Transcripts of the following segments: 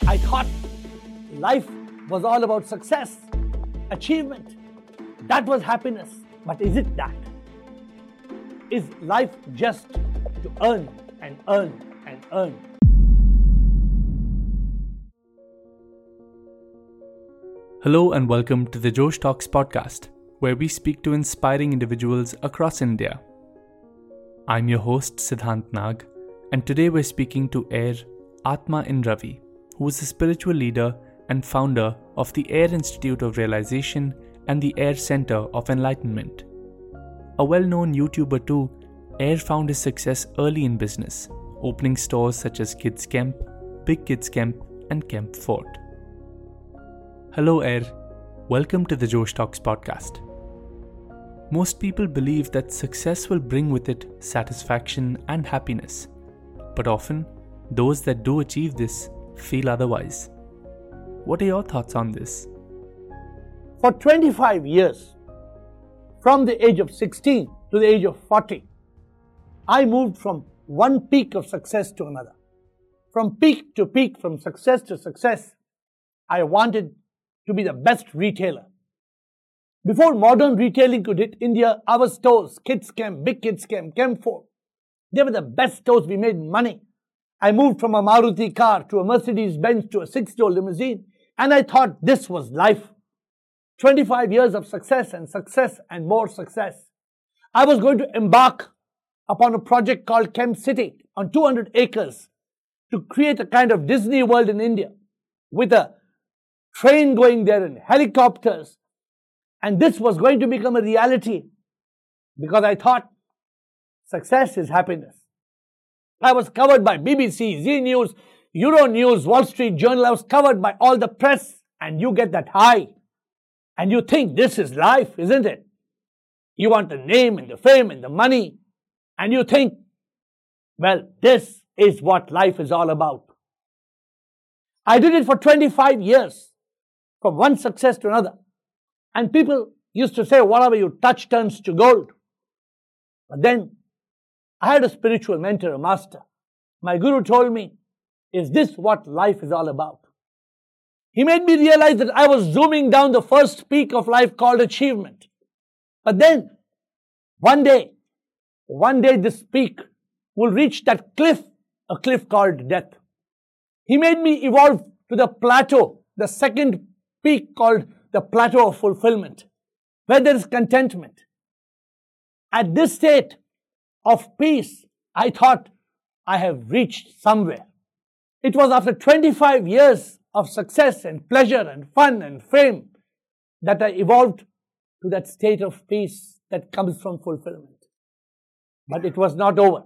I thought life was all about success, achievement. That was happiness. But is it that? Is life just to earn and earn and earn? Hello and welcome to the Josh Talks podcast, where we speak to inspiring individuals across India. I'm your host Siddhant Nag, and today we're speaking to Air Atma in Ravi, who is a spiritual leader and founder of the Air Institute of Realization and the Air Center of Enlightenment. A well-known YouTuber too, Air found his success early in business, opening stores such as Kids Camp, Big Kids Camp, and Camp Fort. Hello Air, welcome to the Josh Talks podcast. Most people believe that success will bring with it satisfaction and happiness, but often those that do achieve this feel otherwise. What are your thoughts on this? For 25 years, from the age of 16 to the age of 40, I moved from one peak of success to another. From peak to peak, from success to success, I wanted to be the best retailer. Before modern retailing could hit India, our stores, Kids Camp, Big Kids Camp, Camp Fort, they were the best stores. We made money. I moved from a Maruti car to a Mercedes-Benz to a 6-door limousine, and I thought this was life. 25 years of success and more success. I was going to embark upon a project called Camp City on 200 acres to create a kind of Disney World in India with a train going there and helicopters. And this was going to become a reality because I thought success is happiness. I was covered by BBC, Zee News, Euronews, Wall Street Journal. I was covered by all the press, and you get that high. And you think this is life, isn't it? You want the name and the fame and the money. And you think, well, this is what life is all about. I did it for 25 years, from one success to another. And people used to say, whatever you touch turns to gold. But then, I had a spiritual mentor, a master. My guru told me, is this what life is all about? He made me realize that I was zooming down the first peak of life called achievement. But then, one day this peak will reach that cliff, a cliff called death. He made me evolve to the plateau, the second peak called the plateau of fulfillment, where there is contentment. At this state of peace, I thought I have reached somewhere. It was after 25 years of success and pleasure and fun and fame that I evolved to that state of peace that comes from fulfillment. But it was not over.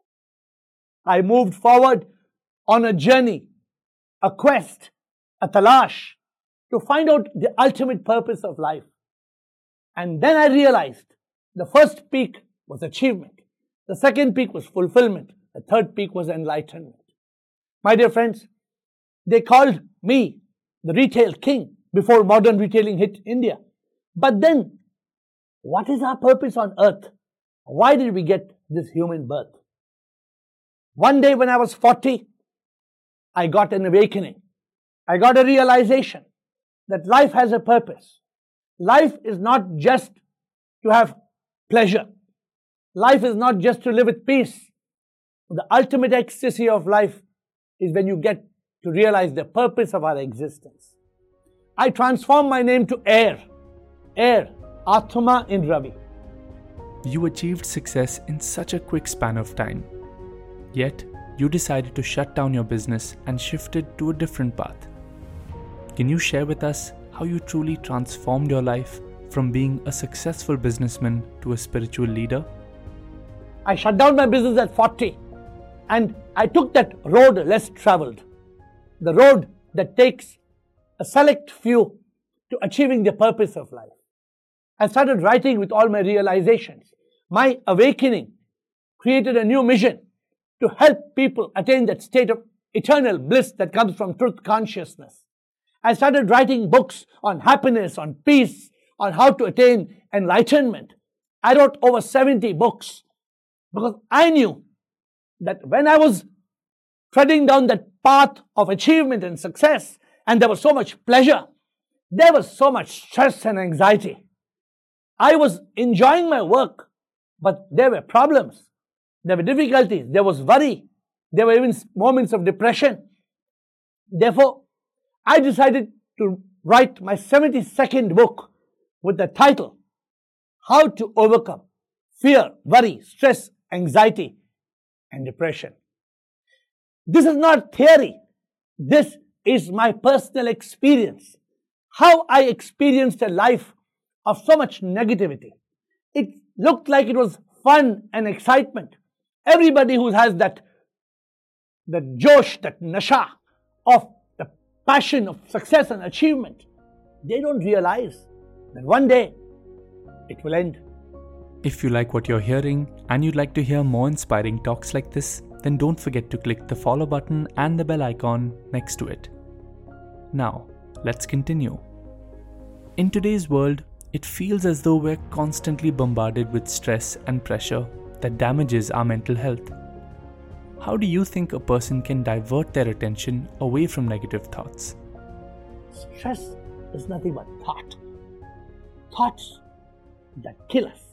I moved forward on a journey, a quest, a talash, to find out the ultimate purpose of life. And then I realized the first peak was achievement. The second peak was fulfillment. The third peak was enlightenment. My dear friends, they called me the retail king before modern retailing hit India. But then, what is our purpose on earth? Why did we get this human birth? One day when I was 40, I got an awakening. I got a realization that life has a purpose. Life is not just to have pleasure. Life is not just to live with peace. The ultimate ecstasy of life is when you get to realize the purpose of our existence. I transformed my name to Air Atma in Ravi. You achieved success in such a quick span of time. Yet, you decided to shut down your business and shifted to a different path. Can you share with us how you truly transformed your life from being a successful businessman to a spiritual leader? I shut down my business at 40 and I took that road less traveled. The road that takes a select few to achieving the purpose of life. I started writing with all my realizations. My awakening created a new mission to help people attain that state of eternal bliss that comes from truth consciousness. I started writing books on happiness, on peace, on how to attain enlightenment. I wrote over 70 books because I knew that when I was treading down that path of achievement and success, and there was so much pleasure. There was so much stress and anxiety. I was enjoying my work, but there were problems. There were difficulties. There was worry. There were even moments of depression. Therefore, I decided to write my 72nd book with the title, How to Overcome Fear, Worry, Stress, Anxiety, and Depression. This is not theory. This is my personal experience. How I experienced a life of so much negativity. It looked like it was fun and excitement. Everybody who has that josh, that nasha of the passion of success and achievement, they don't realize that one day it will end. If you like what you're hearing and you'd like to hear more inspiring talks like this, then don't forget to click the follow button and the bell icon next to it. Now, let's continue. In today's world, it feels as though we're constantly bombarded with stress and pressure that damages our mental health. How do you think a person can divert their attention away from negative thoughts? Stress is nothing but thought. Thoughts that kill us.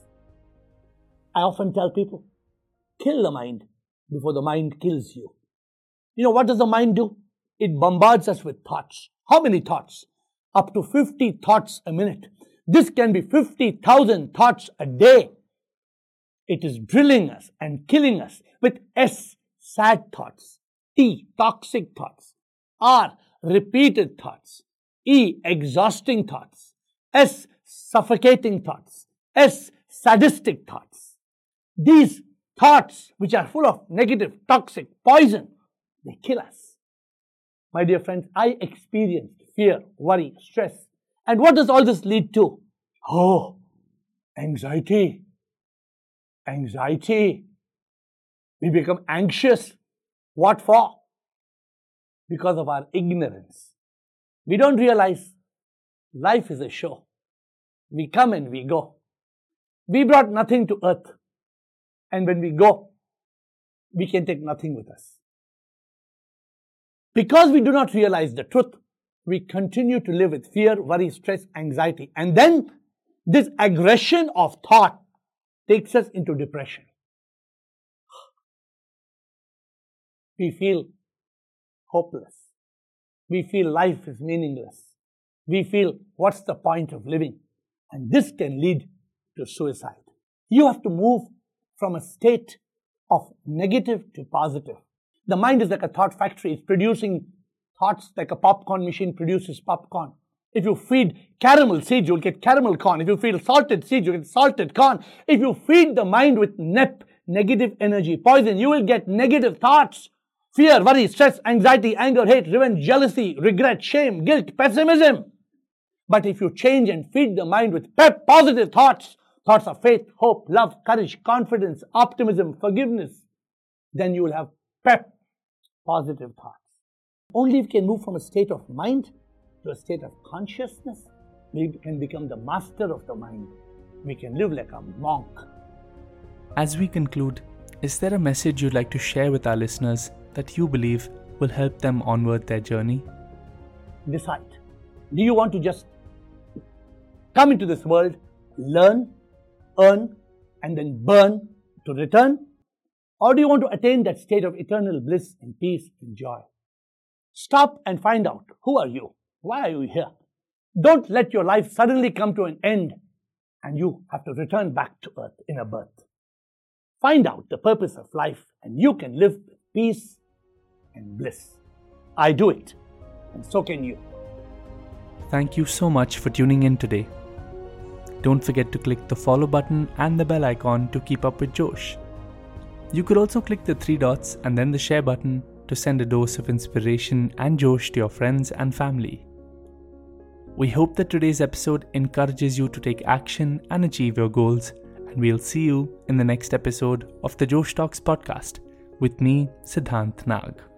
I often tell people, kill the mind before the mind kills you. You know, what does the mind do? It bombards us with thoughts. How many thoughts? Up to 50 thoughts a minute. This can be 50,000 thoughts a day. It is drilling us and killing us with S, sad thoughts, T, toxic thoughts, R, repeated thoughts, E, exhausting thoughts, S, suffocating thoughts, S, sadistic thoughts. These thoughts, which are full of negative, toxic, poison, they kill us. My dear friends, I experienced fear, worry, stress. And what does all this lead to? Oh, anxiety. Anxiety. We become anxious. What for? Because of our ignorance. We don't realize life is a show. We come and we go. We brought nothing to earth. And when we go, we can take nothing with us. Because we do not realize the truth, we continue to live with fear, worry, stress, anxiety. And then this aggression of thought takes us into depression. We feel hopeless. We feel life is meaningless. We feel, what's the point of living? And this can lead to suicide. You have to move from a state of negative to positive. The mind is like a thought factory. It's producing thoughts like a popcorn machine produces popcorn. If you feed caramel seeds, you'll get caramel corn. If you feed salted seeds, you'll get salted corn. If you feed the mind with negative energy, poison, you will get negative thoughts. Fear, worry, stress, anxiety, anger, hate, revenge, jealousy, regret, shame, guilt, pessimism. But if you change and feed the mind with positive thoughts, thoughts of faith, hope, love, courage, confidence, optimism, forgiveness, then you will have positive thoughts. Only if we can move from a state of mind to a state of consciousness, we can become the master of the mind. We can live like a monk. As we conclude, is there a message you'd like to share with our listeners that you believe will help them onward their journey? Decide. Do you want to just come into this world, learn, earn, and then burn to return? Or do you want to attain that state of eternal bliss and peace and joy? Stop and find out, who are you? Why are you here? Don't let your life suddenly come to an end and you have to return back to earth in a birth. Find out the purpose of life and you can live with peace and bliss. I do it, and so can you. Thank you so much for tuning in today. Don't forget to click the follow button and the bell icon to keep up with Josh. You could also click the 3 dots and then the share button to send a dose of inspiration and Josh to your friends and family. We hope that today's episode encourages you to take action and achieve your goals, and we'll see you in the next episode of the Josh Talks podcast with me, Siddhant Nag.